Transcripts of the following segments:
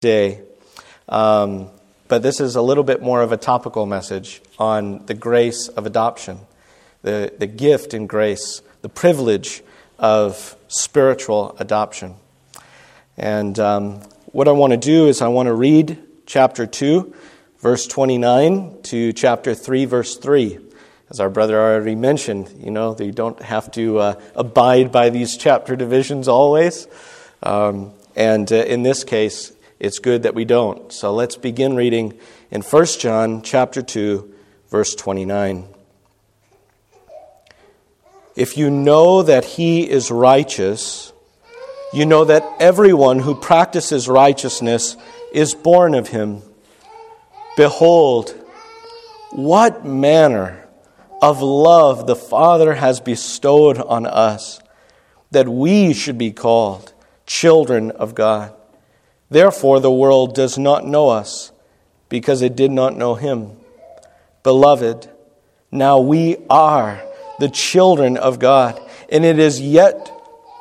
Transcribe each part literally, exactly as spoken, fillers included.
day. Um, but this is a little bit more of a topical message on the grace of adoption, the, the gift and grace, the privilege of spiritual adoption. And um, what I want to do is I want to read chapter two, verse twenty-nine to chapter three, verse three. As our brother already mentioned, you know, you don't have to uh, abide by these chapter divisions always. Um, and uh, in this case, it's good that we don't. So let's begin reading in First John chapter two, verse twenty-nine. If you know that he is righteous, you know that everyone who practices righteousness is born of him. Behold, what manner of love the Father has bestowed on us, that we should be called children of God. Therefore the world does not know us, because it did not know him. Beloved, now we are the children of God, and it is yet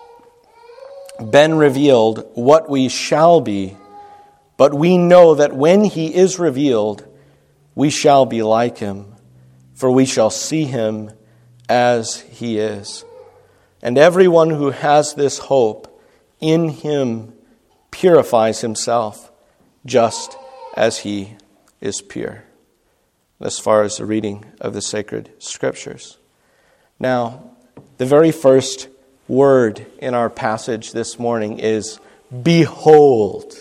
been revealed what we shall be. But we know that when he is revealed, we shall be like him, for we shall see him as he is. And everyone who has this hope in him purifies himself, just as he is pure. As far as the reading of the sacred scriptures. Now, the very first word in our passage this morning is behold.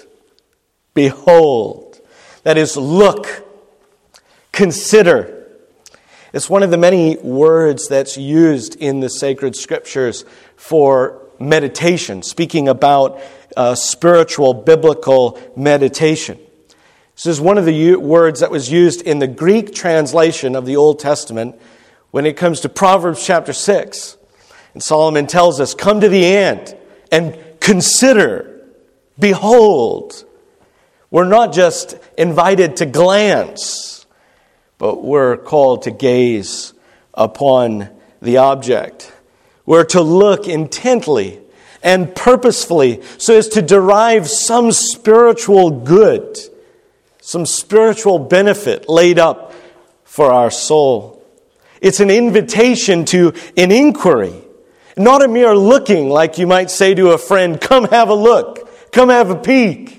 Behold. That is, look, consider. It's one of the many words that's used in the sacred scriptures for meditation, speaking about uh, spiritual biblical meditation. This is one of the u- words that was used in the Greek translation of the Old Testament when it comes to Proverbs chapter six. And Solomon tells us, come to the end and consider, behold. We're not just invited to glance, but we're called to gaze upon the object. We're to look intently and purposefully so as to derive some spiritual good, some spiritual benefit laid up for our soul. It's an invitation to an inquiry, not a mere looking like you might say to a friend, come have a look, come have a peek.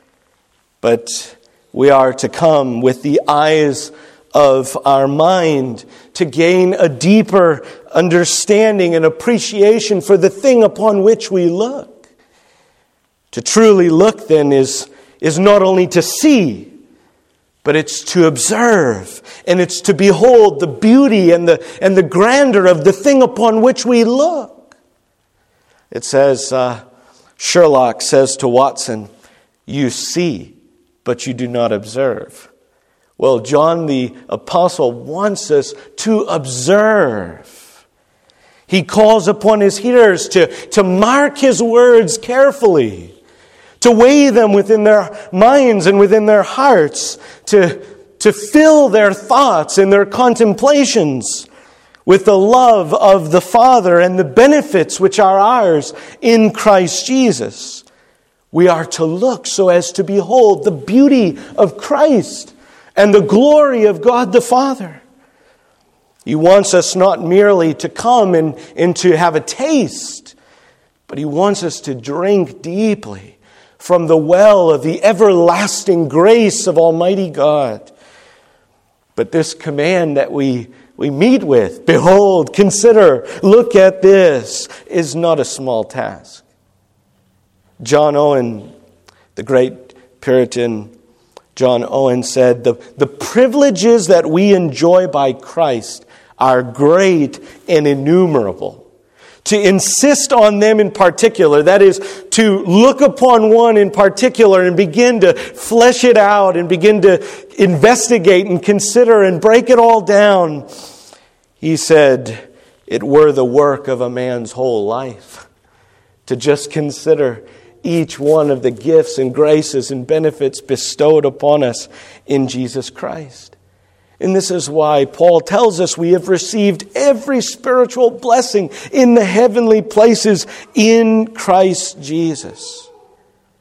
But we are to come with the eyes of our mind to gain a deeper understanding and appreciation for the thing upon which we look. To truly look, then, is, is not only to see, but it's to observe, and it's to behold the beauty and the, and the grandeur of the thing upon which we look. It says, uh, Sherlock says to Watson, you see, but you do not observe. Well, John the Apostle wants us to observe. He calls upon his hearers to, to mark his words carefully, to weigh them within their minds and within their hearts, to, to fill their thoughts and their contemplations with the love of the Father and the benefits which are ours in Christ Jesus. We are to look so as to behold the beauty of Christ and the glory of God the Father. He wants us not merely to come and, and to have a taste, but he wants us to drink deeply from the well of the everlasting grace of Almighty God. But this command that we, we meet with, behold, consider, look at this, is not a small task. John Owen, the great Puritan John Owen said, the, the privileges that we enjoy by Christ are great and innumerable. To insist on them in particular, that is, to look upon one in particular and begin to flesh it out and begin to investigate and consider and break it all down, he said, it were the work of a man's whole life to just consider each one of the gifts and graces and benefits bestowed upon us in Jesus Christ. And this is why Paul tells us we have received every spiritual blessing in the heavenly places in Christ Jesus.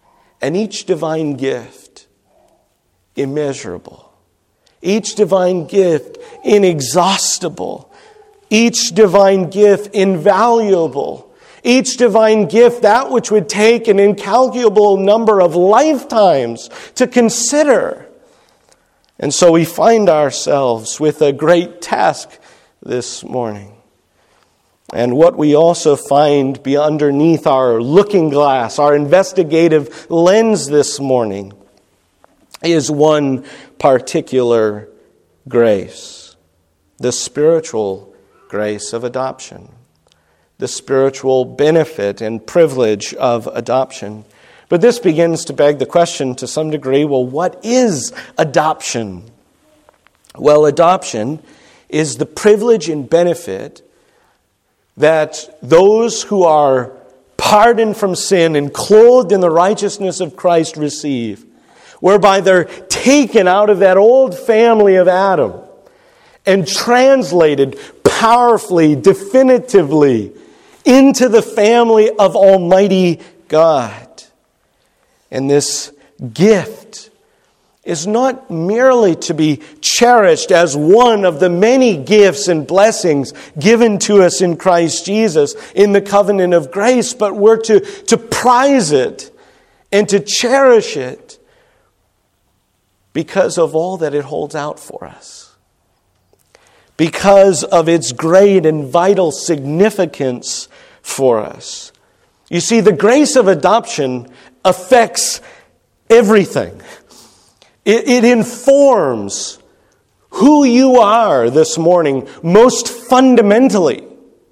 And each divine gift, immeasurable. Each divine gift, inexhaustible. Each divine gift, invaluable. Each divine gift, that which would take an incalculable number of lifetimes to consider. And so we find ourselves with a great task this morning. And what we also find be underneath our looking glass, our investigative lens this morning, is one particular grace, the spiritual grace of adoption, the spiritual benefit and privilege of adoption. But this begins to beg the question to some degree, well, what is adoption? Well, adoption is the privilege and benefit that those who are pardoned from sin and clothed in the righteousness of Christ receive, whereby they're taken out of that old family of Adam and translated powerfully, definitively into the family of Almighty God. And this gift is not merely to be cherished as one of the many gifts and blessings given to us in Christ Jesus in the covenant of grace, but we're to, to prize it and to cherish it because of all that it holds out for us. Because of its great and vital significance for us. You see, the grace of adoption affects everything. It, it informs who you are this morning most fundamentally.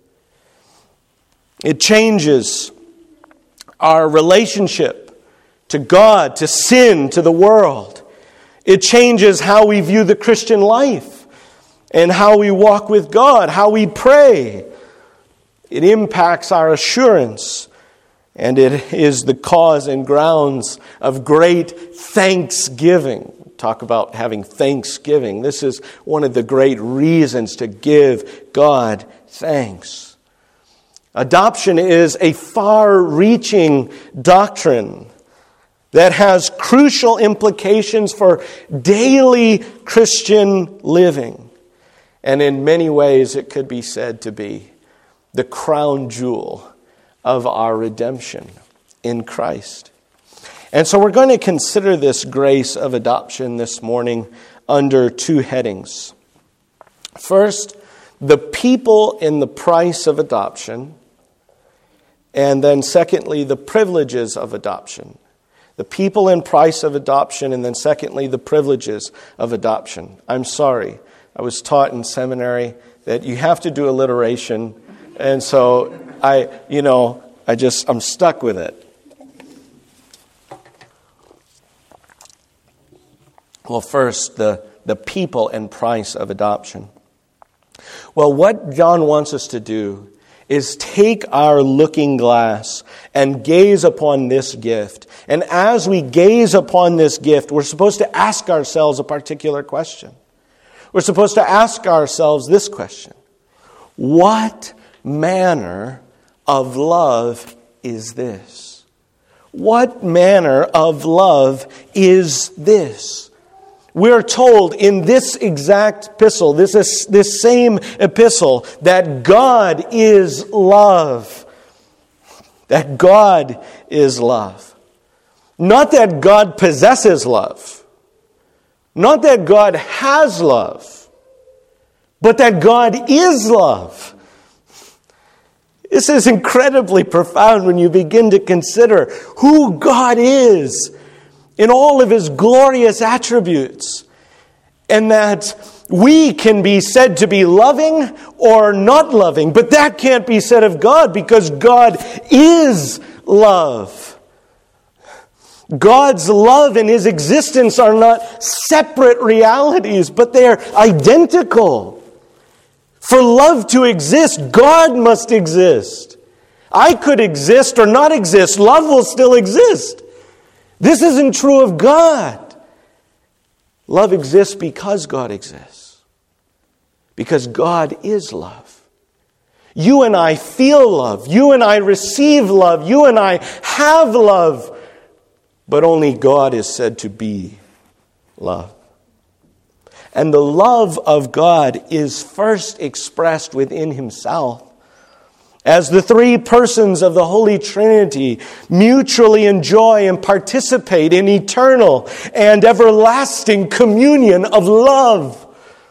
It changes our relationship to God, to sin, to the world. It changes how we view the Christian life and how we walk with God, how we pray. It impacts our assurance, and it is the cause and grounds of great thanksgiving. Talk about having thanksgiving. This is one of the great reasons to give God thanks. Adoption is a far-reaching doctrine that has crucial implications for daily Christian living. And in many ways, it could be said to be the crown jewel of our redemption in Christ. And so we're going to consider this grace of adoption this morning under two headings. First, the people in the price of adoption. And then secondly, the privileges of adoption. The people in price of adoption, and then secondly, the privileges of adoption. I'm sorry, I was taught in seminary that you have to do alliteration, and so I, you know, I just, I'm stuck with it. Well, first, the, the people and price of adoption. Well, what John wants us to do is take our looking glass and gaze upon this gift. And as we gaze upon this gift, we're supposed to ask ourselves a particular question. We're supposed to ask ourselves this question: what manner of love is this? What manner of love is this? We're told in this exact epistle, this is this same epistle, that God is love. That God is love. Not that God possesses love. Not that God has love. But that God is love. This is incredibly profound when you begin to consider who God is in all of His glorious attributes, and that we can be said to be loving or not loving, but that can't be said of God because God is love. God's love and His existence are not separate realities, but they are identical. For love to exist, God must exist. I could exist or not exist. Love will still exist. This isn't true of God. Love exists because God exists. Because God is love. You and I feel love. You and I receive love. You and I have love but only God is said to be love. And the love of God is first expressed within himself, as the three persons of the Holy Trinity mutually enjoy and participate in eternal and everlasting communion of love.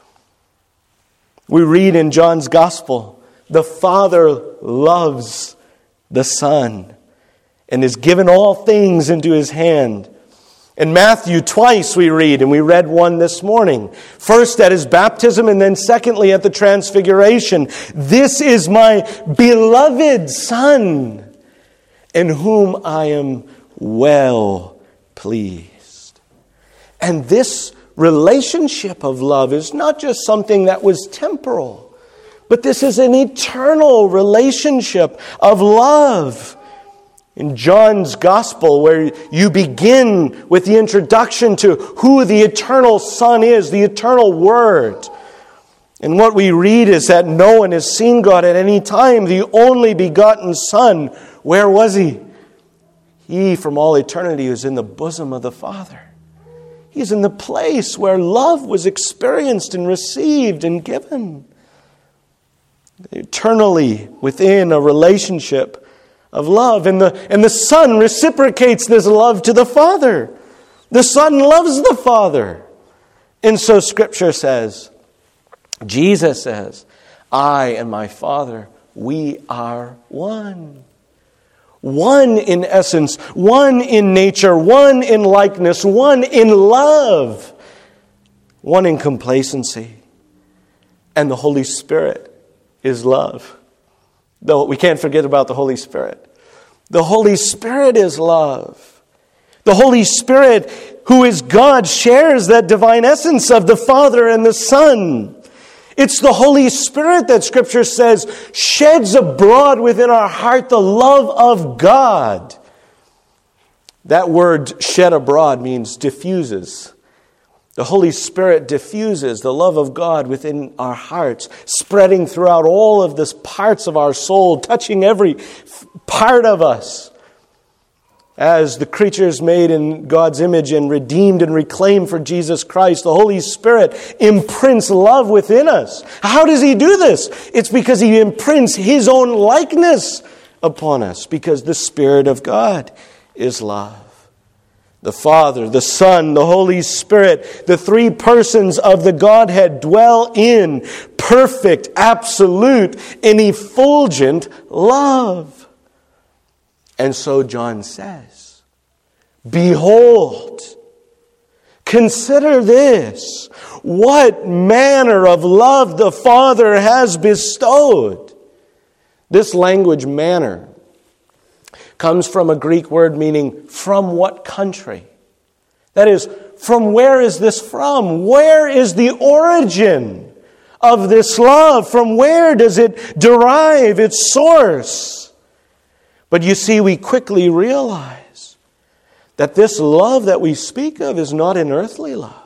We read in John's Gospel, the Father loves the Son and has given all things into his hand. In Matthew, twice we read, and we read one this morning. First at his baptism, and then secondly at the transfiguration. This is my beloved Son, in whom I am well pleased. And this relationship of love is not just something that was temporal, but this is an eternal relationship of love. In John's Gospel, where you begin with the introduction to who the eternal Son is, the eternal Word. And what we read is that no one has seen God at any time. The only begotten Son, where was He? He, from all eternity, was in the bosom of the Father. He's in the place where love was experienced and received and given. Eternally within a relationship of love. And the, and the Son reciprocates this love to the Father. The Son loves the Father. And so Scripture says, Jesus says, I and my Father, we are one. One in essence, one in nature, one in likeness, one in love, one in complacency. And the Holy Spirit is love. Though we can't forget about the Holy Spirit. The Holy Spirit is love. The Holy Spirit, who is God, shares that divine essence of the Father and the Son. It's the Holy Spirit that Scripture says sheds abroad within our heart the love of God. That word shed abroad means diffuses. The Holy Spirit diffuses the love of God within our hearts, spreading throughout all of the parts of our soul, touching every part of us. As the creatures made in God's image and redeemed and reclaimed for Jesus Christ, the Holy Spirit imprints love within us. How does He do this? It's because He imprints His own likeness upon us, because the Spirit of God is love. The Father, the Son, the Holy Spirit, the three persons of the Godhead dwell in perfect, absolute, and effulgent love. And so John says, behold, consider this, what manner of love the Father has bestowed. This language, manner, comes from a Greek word meaning from what country? That is, from where is this from? Where is the origin of this love? From where does it derive its source? But you see, we quickly realize that this love that we speak of is not an earthly love.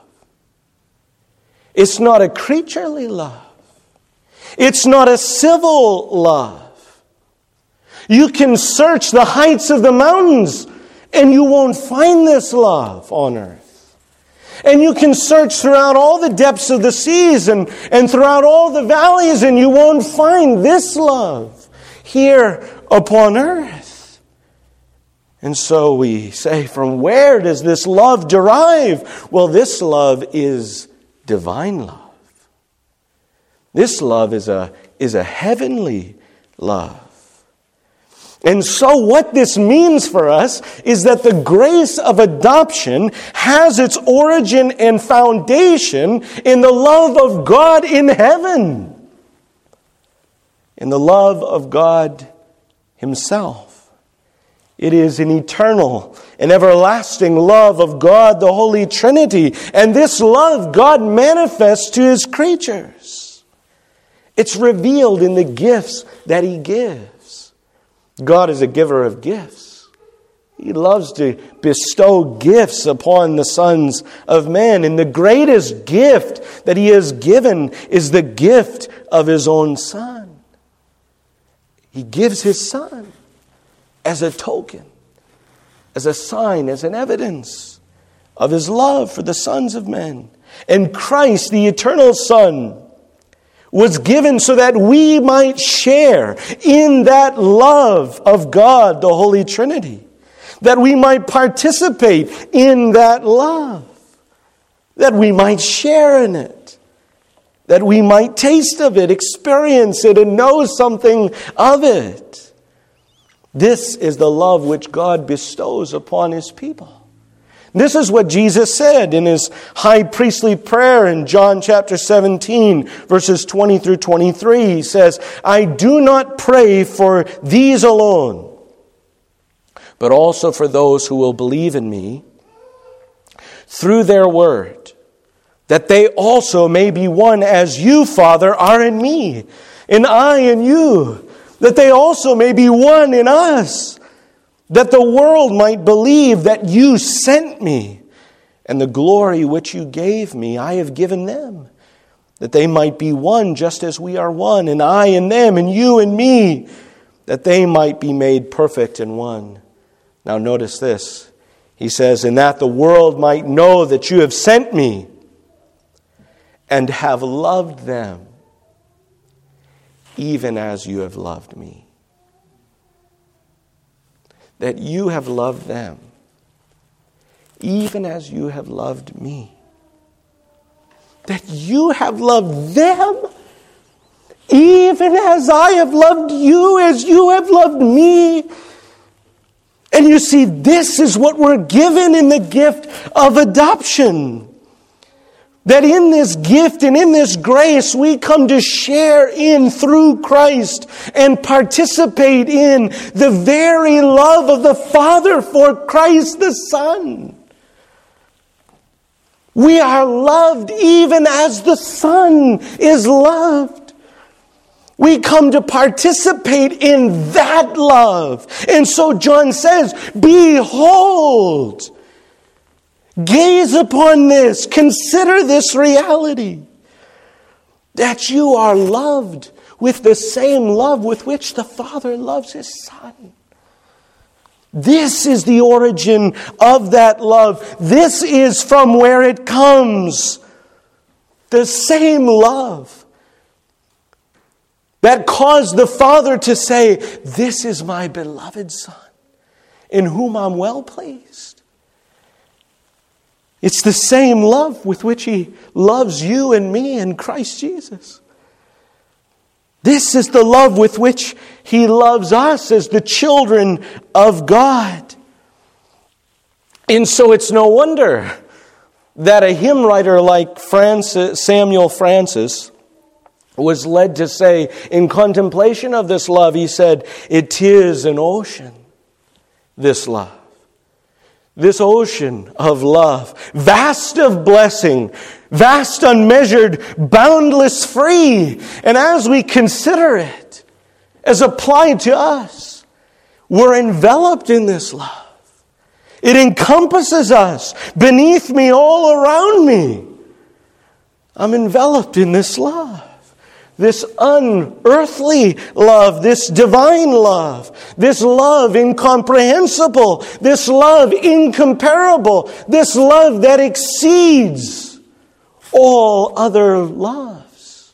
It's not a creaturely love. It's not a civil love. You can search the heights of the mountains and you won't find this love on earth. And you can search throughout all the depths of the seas and, and throughout all the valleys and you won't find this love here upon earth. And so we say, from where does this love derive? Well, this love is divine love. This love is a, is a heavenly love. And so what this means for us is that the grace of adoption has its origin and foundation in the love of God in heaven, in the love of God Himself. It is an eternal and everlasting love of God, the Holy Trinity. And this love God manifests to His creatures. It's revealed in the gifts that He gives. God is a giver of gifts. He loves to bestow gifts upon the sons of men. And the greatest gift that He has given is the gift of His own Son. He gives His Son as a token. as a sign, as an evidence of his love for the sons of men. And Christ, the eternal Son, was given so that we might share in that love of God, the Holy Trinity. That we might participate in that love. That we might share in it. That we might taste of it, experience it, and know something of it. This is the love which God bestows upon his people. This is what Jesus said in his high priestly prayer in John chapter seventeen, verses twenty through twenty-three. He says, I do not pray for these alone, but also for those who will believe in me through their word, that they also may be one as you, Father, are in me, and I in you, that they also may be one in us, that the world might believe that you sent me, and the glory which you gave me I have given them, that they might be one just as we are one, and I in them, and you in me, that they might be made perfect in one. Now notice this. He says, and that the world might know that you have sent me and have loved them, even as you have loved me. That you have loved them, even as you have loved me. That you have loved them, even as I have loved you, as you have loved me. And you see, this is what we're given in the gift of adoption. That in this gift and in this grace, we come to share in through Christ and participate in the very love of the Father for Christ the Son. We are loved even as the Son is loved. We come to participate in that love. And so John says, behold, gaze upon this. Consider this reality. That you are loved with the same love with which the Father loves his Son. This is the origin of that love. This is from where it comes. The same love that caused the Father to say, this is my beloved Son, in whom I'm well pleased. It's the same love with which he loves you and me in Christ Jesus. This is the love with which he loves us as the children of God. And so it's no wonder that a hymn writer like Francis, Samuel Francis was led to say, in contemplation of this love, he said, it is an ocean, this love. This ocean of love, vast of blessing, vast, unmeasured, boundless, free. And as we consider it, as applied to us, we're enveloped in this love. It encompasses us, beneath me, all around me. I'm enveloped in this love. This unearthly love, this divine love, this love incomprehensible, this love incomparable, this love that exceeds all other loves.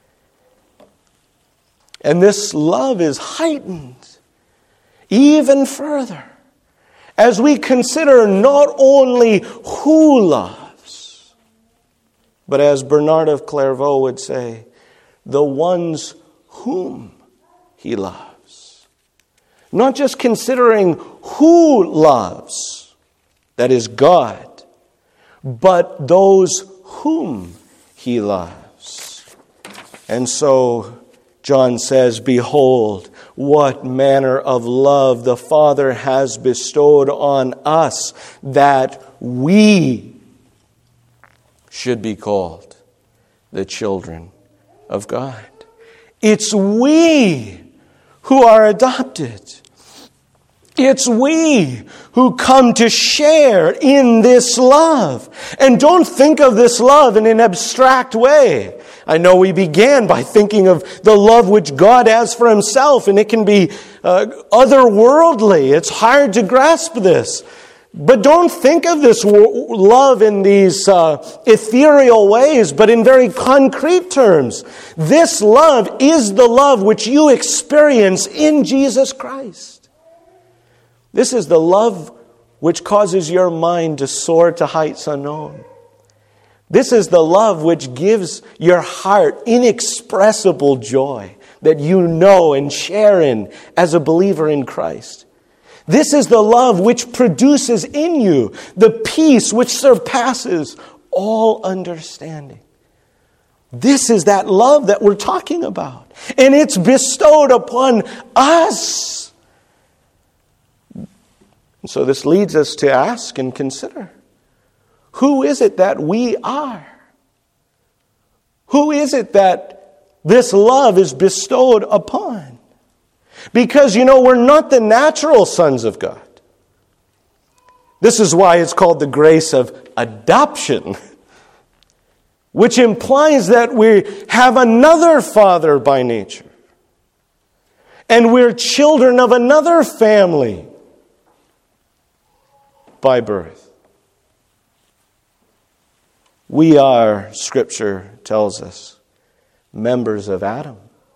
And this love is heightened even further as we consider not only who loves, but as Bernard of Clairvaux would say, the ones whom he loves. Not just considering who loves, that is God, but those whom he loves. And so John says, behold, what manner of love the Father has bestowed on us, that we should be called the children of God. It's we who are adopted. It's we who come to share in this love. And don't think of this love in an abstract way. I know we began by thinking of the love which God has for himself, and it can be uh, otherworldly. It's hard to grasp this. But don't think of this love in these uh, ethereal ways, but in very concrete terms. This love is the love which you experience in Jesus Christ. This is the love which causes your mind to soar to heights unknown. This is the love which gives your heart inexpressible joy that you know and share in as a believer in Christ. This is the love which produces in you the peace which surpasses all understanding. This is that love that we're talking about. And it's bestowed upon us. And so this leads us to ask and consider, who is it that we are? Who is it that this love is bestowed upon? Because, you know, we're not the natural sons of God. This is why it's called the grace of adoption, which implies that we have another father by nature. And we're children of another family by birth. We are, Scripture tells us, members of Adam.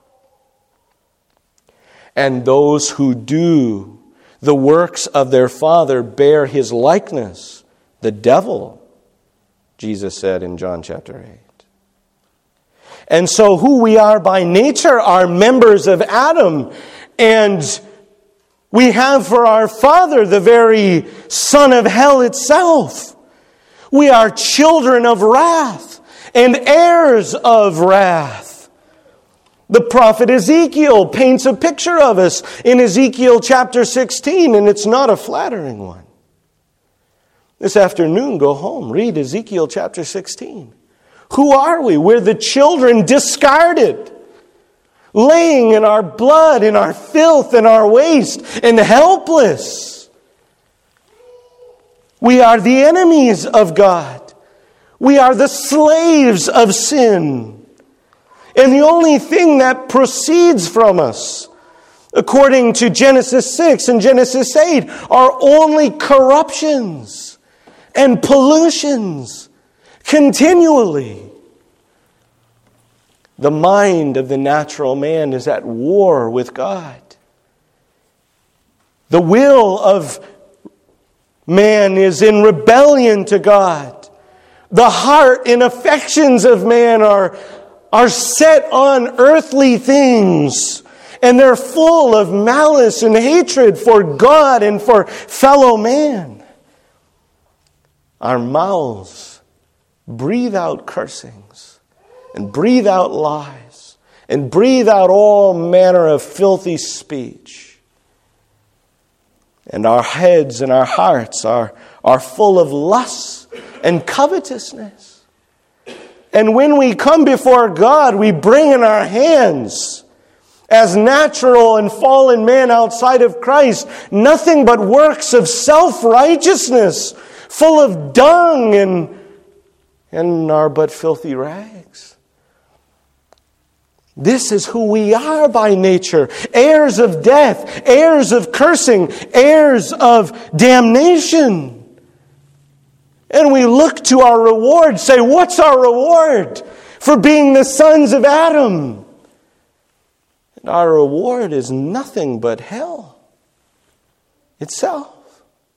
And those who do the works of their father bear his likeness. The devil, Jesus said in John chapter eight. And so who we are by nature are members of Adam. And we have for our father the very son of hell itself. We are children of wrath and heirs of wrath. The prophet Ezekiel paints a picture of us in Ezekiel chapter sixteen, and it's not a flattering one. This afternoon, go home, read Ezekiel chapter sixteen. Who are we? We're the children discarded, laying in our blood, in our filth, in our waste, and helpless. We are the enemies of God. We are the slaves of sin. And the only thing that proceeds from us, according to Genesis six and Genesis eight, are only corruptions and pollutions continually. The mind of the natural man is at war with God. The will of man is in rebellion to God. The heart and affections of man are are set on earthly things, and they're full of malice and hatred for God and for fellow man. Our mouths breathe out cursings and breathe out lies and breathe out all manner of filthy speech. And our heads and our hearts are, are full of lust and covetousness. And when we come before God, we bring in our hands, as natural and fallen men outside of Christ, nothing but works of self-righteousness, full of dung and, and are but filthy rags. This is who we are by nature, heirs of death, heirs of cursing, heirs of damnation. And we look to our reward, say, what's our reward for being the sons of Adam? And our reward is nothing but hell itself.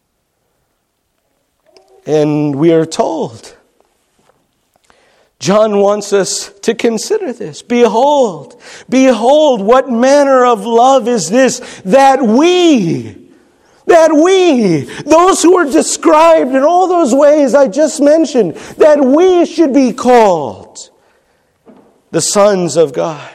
And we are told, John wants us to consider this. Behold, behold, what manner of love is this, that we... That we, those who are described in all those ways I just mentioned, that we should be called the sons of God.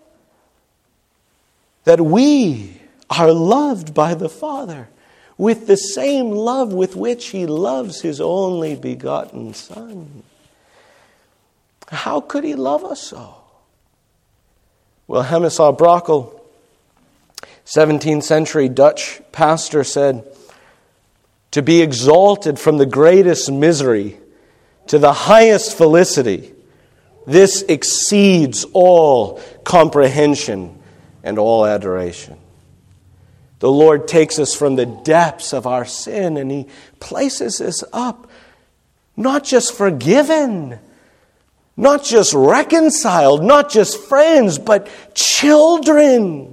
That we are loved by the Father with the same love with which He loves His only begotten Son. How could He love us so? Well, Hemisaw Brockle seventeenth century Dutch pastor said, "To be exalted from the greatest misery to the highest felicity, this exceeds all comprehension and all adoration." The Lord takes us from the depths of our sin and He places us up, not just forgiven, not just reconciled, not just friends, but children.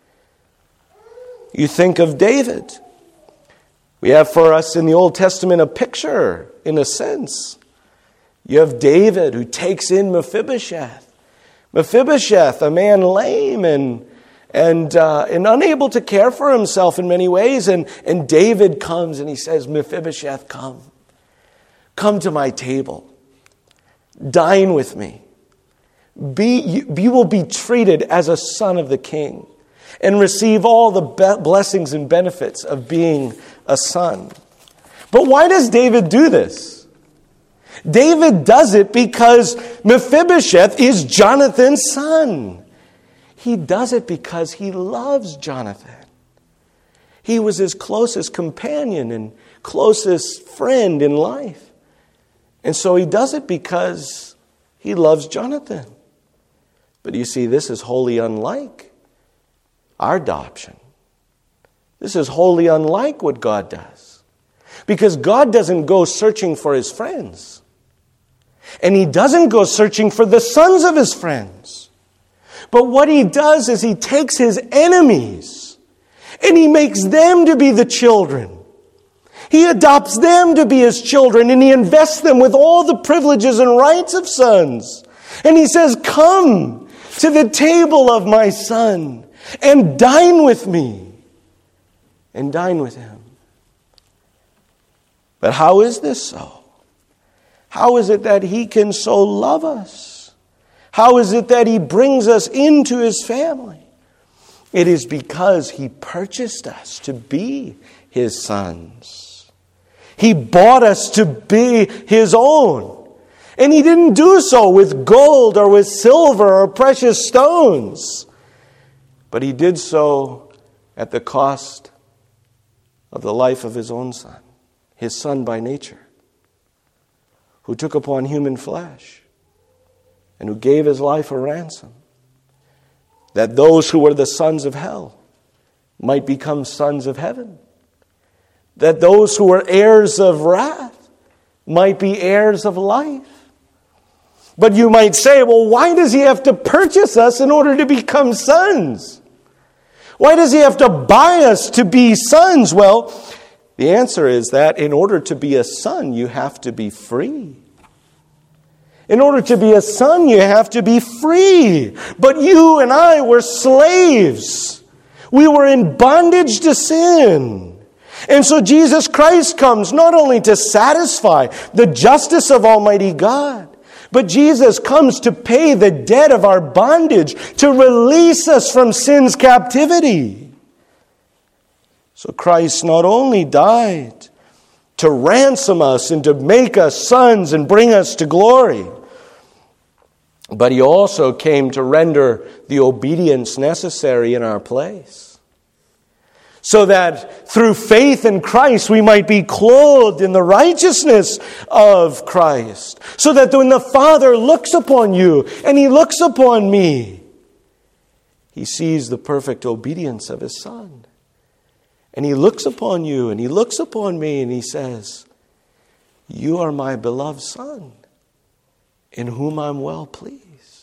You think of David. We have for us in the Old Testament a picture, in a sense. You have David who takes in Mephibosheth. Mephibosheth, a man lame and and uh, and unable to care for himself in many ways. And, and David comes and he says, "Mephibosheth, come. Come to my table. Dine with me. Be, you, you will be treated as a son of the king and receive all the be- blessings and benefits of being a son." But why does David do this? David does it because Mephibosheth is Jonathan's son. He does it because he loves Jonathan. He was his closest companion and closest friend in life. And so he does it because he loves Jonathan. But you see, this is wholly unlike our adoption. This is wholly unlike what God does. Because God doesn't go searching for His friends. And He doesn't go searching for the sons of His friends. But what He does is He takes His enemies and He makes them to be the children. He adopts them to be His children and He invests them with all the privileges and rights of sons. And He says, "Come to the table of my son and dine with me." And dine with Him. But how is this so? How is it that He can so love us? How is it that He brings us into His family? It is because He purchased us to be His sons. He bought us to be His own. And He didn't do so with gold or with silver or precious stones. But He did so at the cost of the life of His own Son, His Son by nature, who took upon human flesh and who gave His life a ransom, that those who were the sons of hell might become sons of heaven, that those who were heirs of wrath might be heirs of life. But you might say, well, why does He have to purchase us in order to become sons? Why does He have to buy us to be sons? Well, the answer is that in order to be a son, you have to be free. In order to be a son, you have to be free. But you and I were slaves. We were in bondage to sin. And so Jesus Christ comes not only to satisfy the justice of Almighty God, but Jesus comes to pay the debt of our bondage, to release us from sin's captivity. So Christ not only died to ransom us and to make us sons and bring us to glory, but He also came to render the obedience necessary in our place, so that through faith in Christ we might be clothed in the righteousness of Christ, so that when the Father looks upon you and He looks upon me, He sees the perfect obedience of His Son. And He looks upon you and He looks upon me and He says, "You are my beloved Son, in whom I'm well pleased."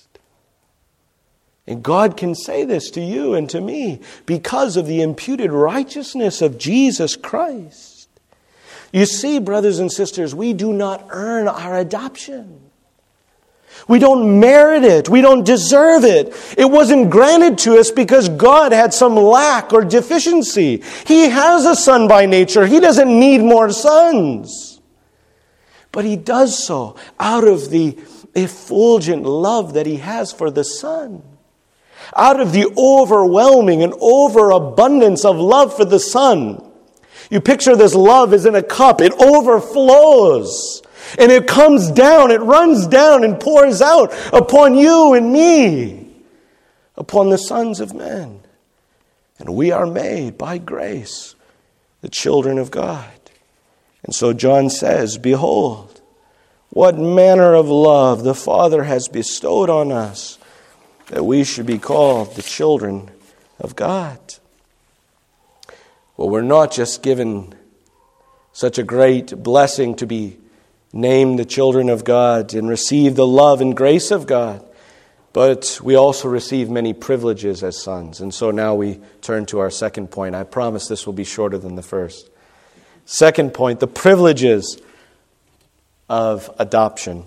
And God can say this to you and to me because of the imputed righteousness of Jesus Christ. You see, brothers and sisters, we do not earn our adoption. We don't merit it. We don't deserve it. It wasn't granted to us because God had some lack or deficiency. He has a son by nature. He doesn't need more sons. But He does so out of the effulgent love that He has for the Son. Out of the overwhelming and overabundance of love for the Son. You picture this love as in a cup. It overflows. And it comes down, it runs down and pours out upon you and me. Upon the sons of men. And we are made by grace the children of God. And so John says, behold, what manner of love the Father has bestowed on us, that we should be called the children of God. Well, we're not just given such a great blessing to be named the children of God and receive the love and grace of God, but we also receive many privileges as sons. And so now we turn to our second point. I promise this will be shorter than the first. Second point, the privileges of adoption.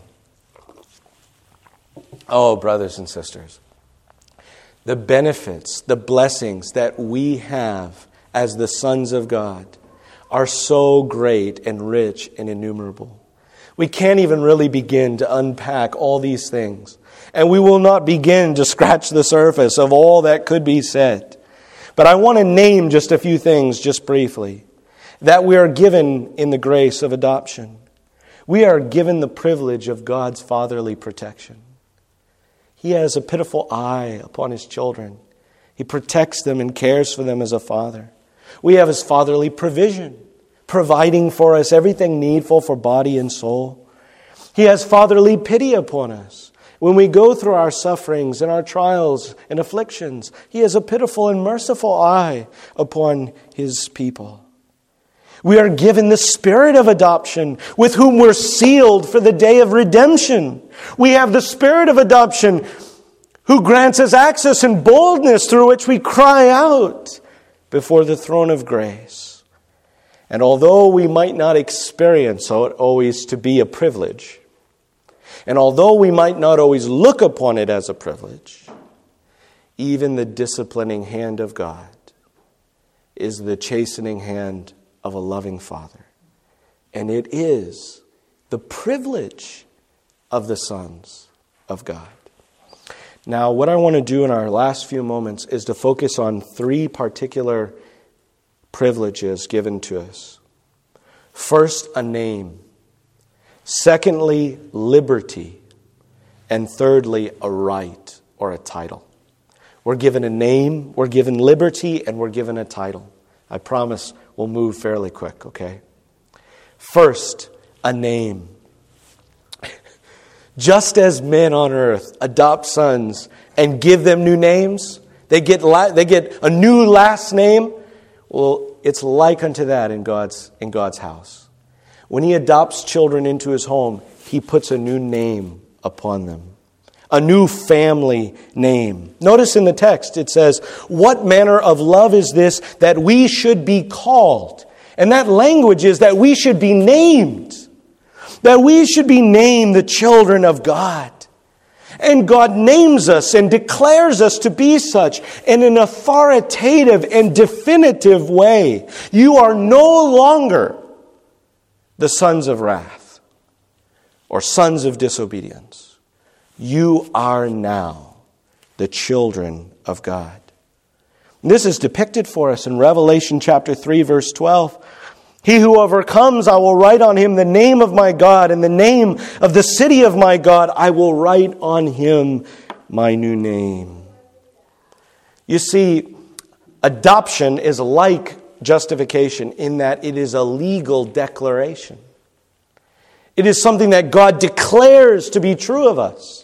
Oh, brothers and sisters, the benefits, the blessings that we have as the sons of God are so great and rich and innumerable. We can't even really begin to unpack all these things. And we will not begin to scratch the surface of all that could be said. But I want to name just a few things just briefly that we are given in the grace of adoption. We are given the privilege of God's fatherly protection. He has a pitiful eye upon His children. He protects them and cares for them as a father. We have His fatherly provision, providing for us everything needful for body and soul. He has fatherly pity upon us. When we go through our sufferings and our trials and afflictions, He has a pitiful and merciful eye upon His people. We are given the Spirit of adoption, with whom we're sealed for the day of redemption. We have the Spirit of adoption, who grants us access and boldness through which we cry out before the throne of grace. And although we might not experience it always to be a privilege, and although we might not always look upon it as a privilege, even the disciplining hand of God is the chastening hand of a loving Father. And it is the privilege of the sons of God. Now, what I want to do in our last few moments is to focus on three particular privileges given to us. First, a name. Secondly, liberty. And thirdly, a right or a title. We're given a name, we're given liberty, and we're given a title. I promise we'll move fairly quick, okay? First, a name. Just as men on earth adopt sons and give them new names, they get la- they get a new last name. Well, it's like unto that in God's in God's house. When He adopts children into His home, He puts a new name upon them. A new family name. Notice in the text it says, what manner of love is this that we should be called? And that language is that we should be named. That we should be named the children of God. And God names us and declares us to be such in an authoritative and definitive way. You are no longer the sons of wrath or sons of disobedience. You are now the children of God. And this is depicted for us in Revelation chapter three, verse twelve. He who overcomes, I will write on him the name of my God, and the name of the city of my God, I will write on him my new name. You see, adoption is like justification in that it is a legal declaration. It is something that God declares to be true of us.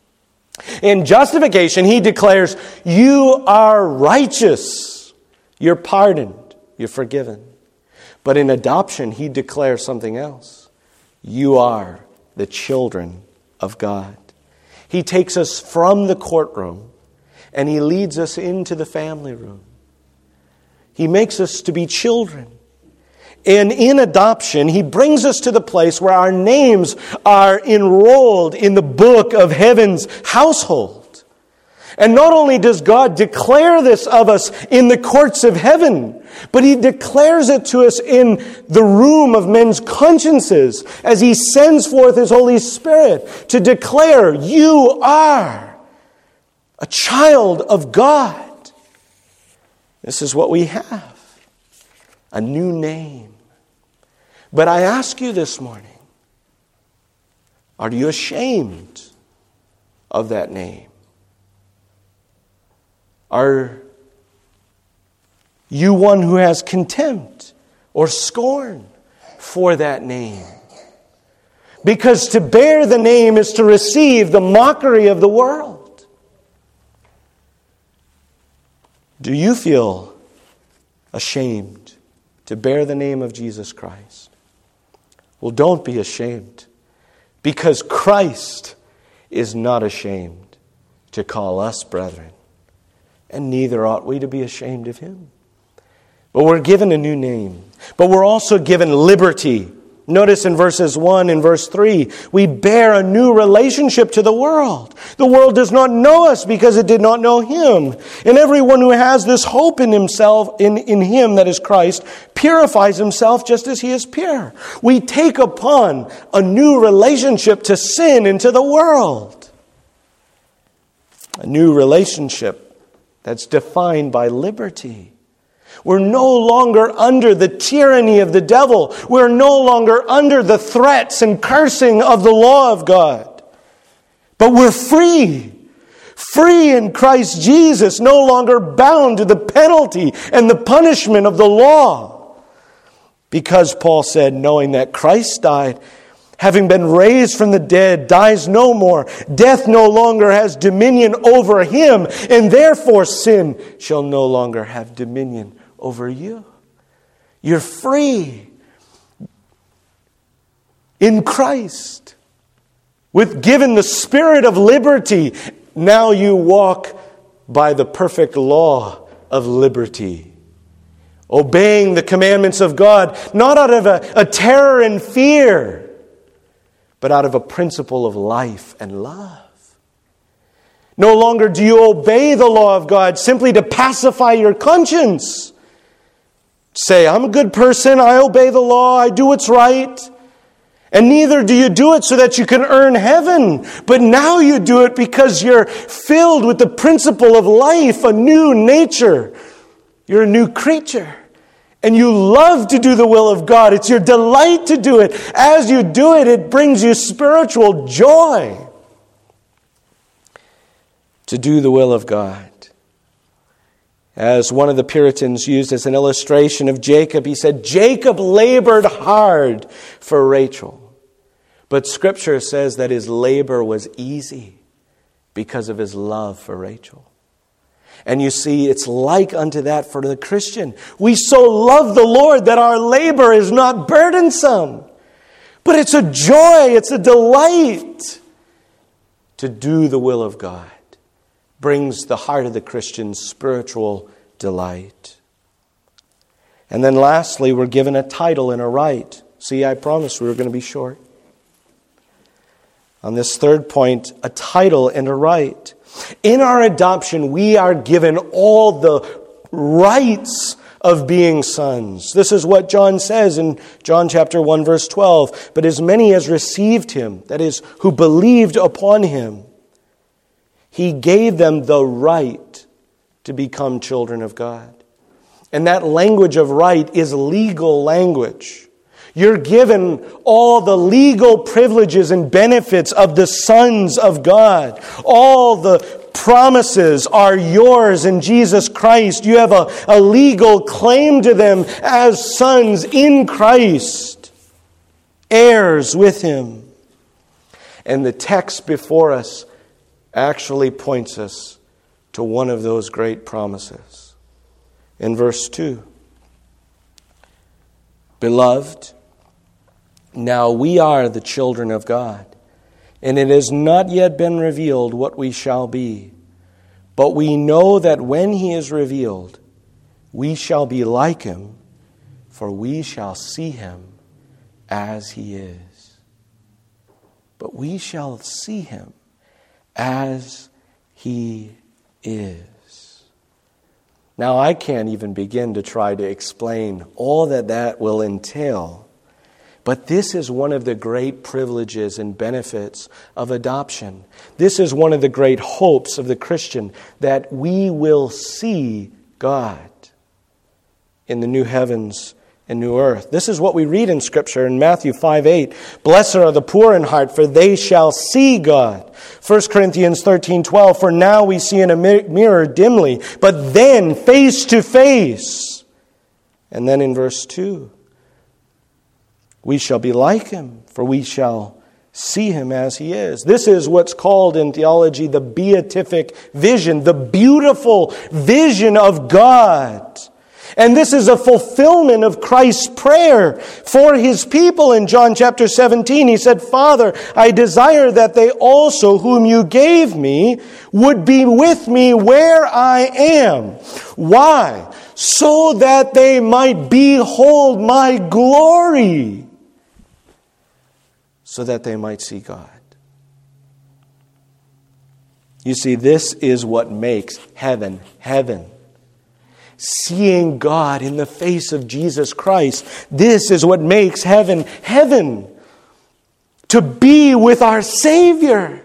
In justification, He declares, you are righteous. You're pardoned. You're forgiven. But in adoption, He declares something else. You are the children of God. He takes us from the courtroom and He leads us into the family room. He makes us to be children. And in adoption, He brings us to the place where our names are enrolled in the book of heaven's household. And not only does God declare this of us in the courts of heaven, but He declares it to us in the room of men's consciences as He sends forth His Holy Spirit to declare, you are a child of God. This is what we have. A new name. But I ask you this morning, are you ashamed of that name? Are You one who has contempt or scorn for that name. Because to bear the name is to receive the mockery of the world. Do you feel ashamed to bear the name of Jesus Christ? Well, don't be ashamed, because Christ is not ashamed to call us brethren, and neither ought we to be ashamed of him. But we're given a new name, but we're also given liberty. Notice in verses one and verse three, we bear a new relationship to the world. The world does not know us because it did not know him. And everyone who has this hope in himself, in, in him, that is Christ, purifies himself just as he is pure. We take upon a new relationship to sin and to the world. A new relationship that's defined by liberty. We're no longer under the tyranny of the devil. We're no longer under the threats and cursing of the law of God. But we're free. Free in Christ Jesus, no longer bound to the penalty and the punishment of the law. Because Paul said, knowing that Christ died, having been raised from the dead, dies no more. Death no longer has dominion over him, and therefore sin shall no longer have dominion over you. You're free in Christ. With given the spirit of liberty, now you walk by the perfect law of liberty. Obeying the commandments of God, not out of a, a terror and fear, but out of a principle of life and love. No longer do you obey the law of God simply to pacify your conscience. Say, I'm a good person, I obey the law, I do what's right. And neither do you do it so that you can earn heaven. But now you do it because you're filled with the principle of life, a new nature. You're a new creature. And you love to do the will of God. It's your delight to do it. As you do it, it brings you spiritual joy. To do the will of God. As one of the Puritans used as an illustration of Jacob, he said, Jacob labored hard for Rachel. But Scripture says that his labor was easy because of his love for Rachel. And you see, it's like unto that for the Christian. We so love the Lord that our labor is not burdensome. But it's a joy, it's a delight to do the will of God. Brings the heart of the Christian spiritual delight. And then lastly, we're given a title and a right. See, I promised we were going to be short. On this third point, a title and a right. In our adoption, we are given all the rights of being sons. This is what John says in John chapter one, verse twelve. But as many as received him, that is, who believed upon him, he gave them the right to become children of God. And that language of right is legal language. You're given all the legal privileges and benefits of the sons of God. All the promises are yours in Jesus Christ. You have a, a legal claim to them as sons in Christ, heirs with him. And the text before us actually points us to one of those great promises. In verse two, Beloved, now we are the children of God, and it has not yet been revealed what we shall be. But we know that when he is revealed, we shall be like him, for we shall see him as he is. But we shall see him as he is. Now, I can't even begin to try to explain all that that will entail. But this is one of the great privileges and benefits of adoption. This is one of the great hopes of the Christian, that we will see God in the new heavens and new earth. This is what we read in Scripture in Matthew five eight. Blessed are the poor in heart, for they shall see God. First Corinthians thirteen twelve. For now we see in a mirror dimly, but then face to face. And then in verse two, we shall be like him, for we shall see him as he is. This is what's called in theology the beatific vision, the beautiful vision of God. And this is a fulfillment of Christ's prayer for his people in John chapter seventeen. He said, Father, I desire that they also, whom you gave me, would be with me where I am. Why? So that they might behold my glory. So that they might see God. You see, this is what makes heaven heaven. Seeing God in the face of Jesus Christ. This is what makes heaven heaven. To be with our Savior.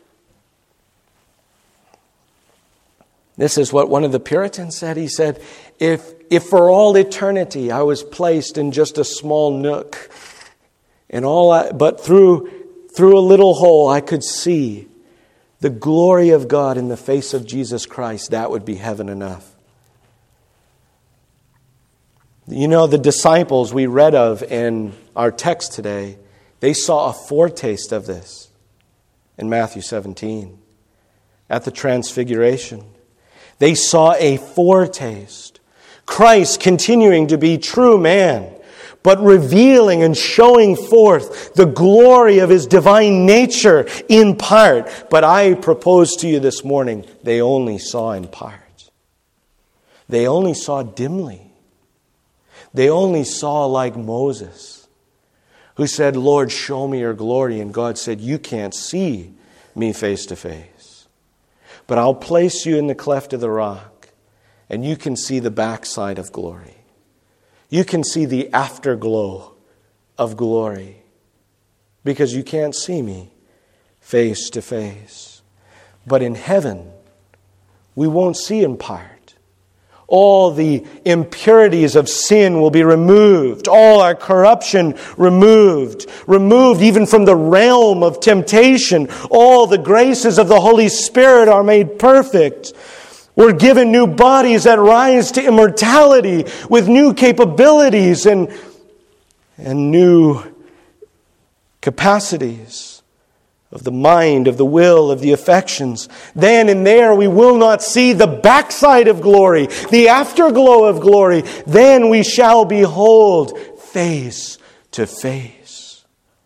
This is what one of the Puritans said. He said, if, if for all eternity I was placed in just a small nook, and all I, but through, through a little hole I could see the glory of God in the face of Jesus Christ, that would be heaven enough. You know, the disciples we read of in our text today, they saw a foretaste of this in Matthew seventeen at the Transfiguration. They saw a foretaste. Christ continuing to be true man, but revealing and showing forth the glory of his divine nature in part. But I propose to you this morning, they only saw in part. They only saw dimly. They only saw like Moses, who said, Lord, show me your glory. And God said, you can't see me face to face. But I'll place you in the cleft of the rock, and you can see the backside of glory. You can see the afterglow of glory, because you can't see me face to face. But in heaven, we won't see in part. All the impurities of sin will be removed. All our corruption removed. Removed even from the realm of temptation. All the graces of the Holy Spirit are made perfect. We're given new bodies that rise to immortality with new capabilities and, and new capacities of the mind, of the will, of the affections. Then and there we will not see the backside of glory, the afterglow of glory. Then we shall behold face to face.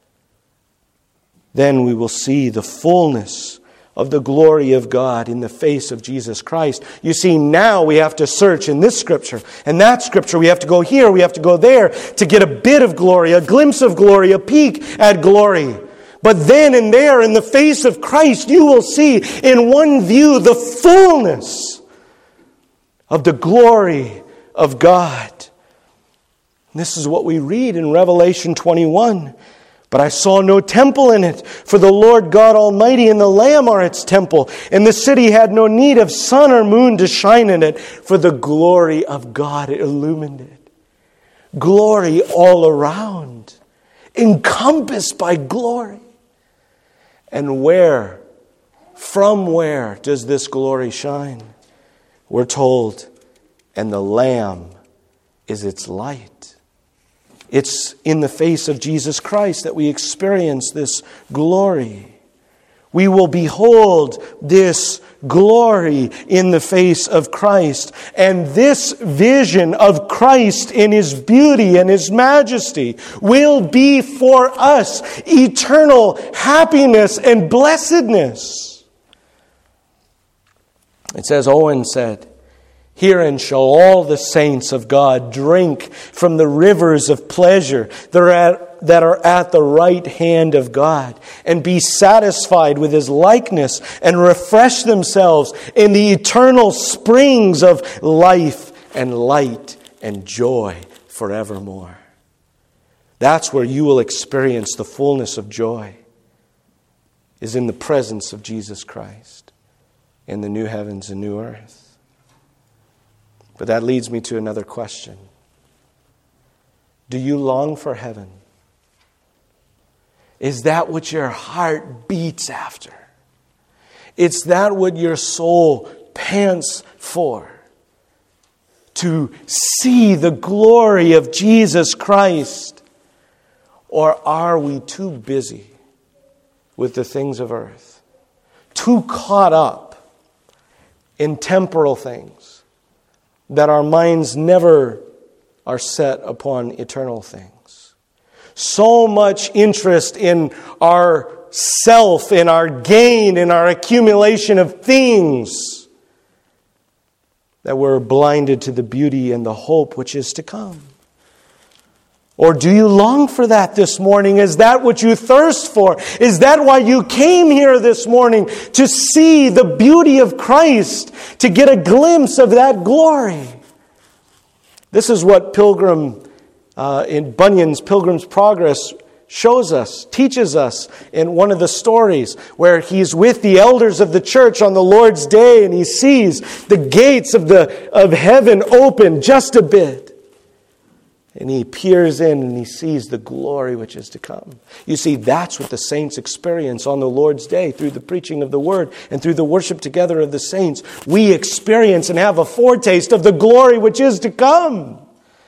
Then we will see the fullness of the glory of God in the face of Jesus Christ. You see, now we have to search in this scripture and that scripture. We have to go here, we have to go there to get a bit of glory, a glimpse of glory, a peek at glory. But then and there, in the face of Christ, you will see in one view the fullness of the glory of God. And this is what we read in Revelation twenty-one. But I saw no temple in it, for the Lord God Almighty and the Lamb are its temple. And the city had no need of sun or moon to shine in it, for the glory of God illumined it. Glory all around, encompassed by glory. And where, from where does this glory shine? We're told, and the Lamb is its light. It's in the face of Jesus Christ that we experience this glory. We will behold this glory in the face of Christ. And this vision of Christ in His beauty and His majesty will be for us eternal happiness and blessedness. It says, Owen said, herein shall all the saints of God drink from the rivers of pleasure that are at, that are at the right hand of God, and be satisfied with His likeness, and refresh themselves in the eternal springs of life and light and joy forevermore. That's where you will experience the fullness of joy, is in the presence of Jesus Christ in the new heavens and new earth. But that leads me to another question. Do you long for heaven? Is that what your heart beats after? It's that what your soul pants for? to see the glory of Jesus Christ? Or are we too busy with the things of earth, too caught up in temporal things, that our minds never are set upon eternal things? So much interest in our self, in our gain, in our accumulation of things, that we're blinded to the beauty and the hope which is to come. Or do you long for that this morning? Is that what you thirst for? Is that why you came here this morning? To see the beauty of Christ, to get a glimpse of that glory. This is what Pilgrim, uh, in Bunyan's Pilgrim's Progress shows us, teaches us in one of the stories where he's with the elders of the church on the Lord's day and he sees the gates of the of heaven open just a bit. And he peers in and he sees the glory which is to come. You see, that's what the saints experience on the Lord's day through the preaching of the Word and through the worship together of the saints. We experience and have a foretaste of the glory which is to come.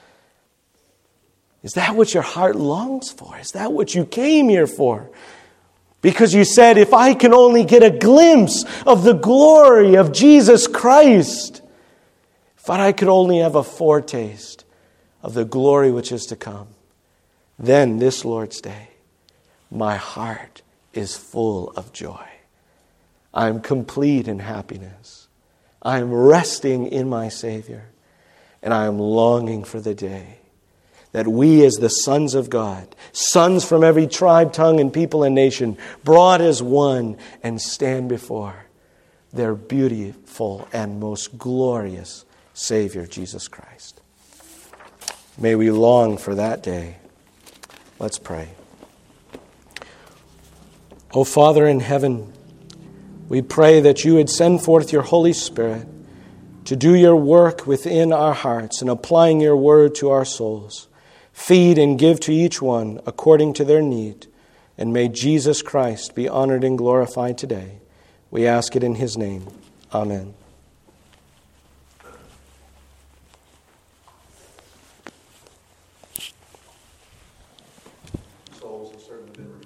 Is that what your heart longs for? Is that what you came here for? Because you said, if I can only get a glimpse of the glory of Jesus Christ, if I could only have a foretaste of the glory which is to come, then this Lord's Day, my heart is full of joy. I am complete in happiness. I am resting in my Savior. And I am longing for the day that we as the sons of God, sons from every tribe, tongue, and people and nation, brought as one and stand before their beautiful and most glorious Savior, Jesus Christ. May we long for that day. Let's pray. O Father in heaven, we pray that you would send forth your Holy Spirit to do your work within our hearts and applying your word to our souls. Feed and give to each one according to their need. And may Jesus Christ be honored and glorified today. We ask it in his name. Amen. Souls have certainly been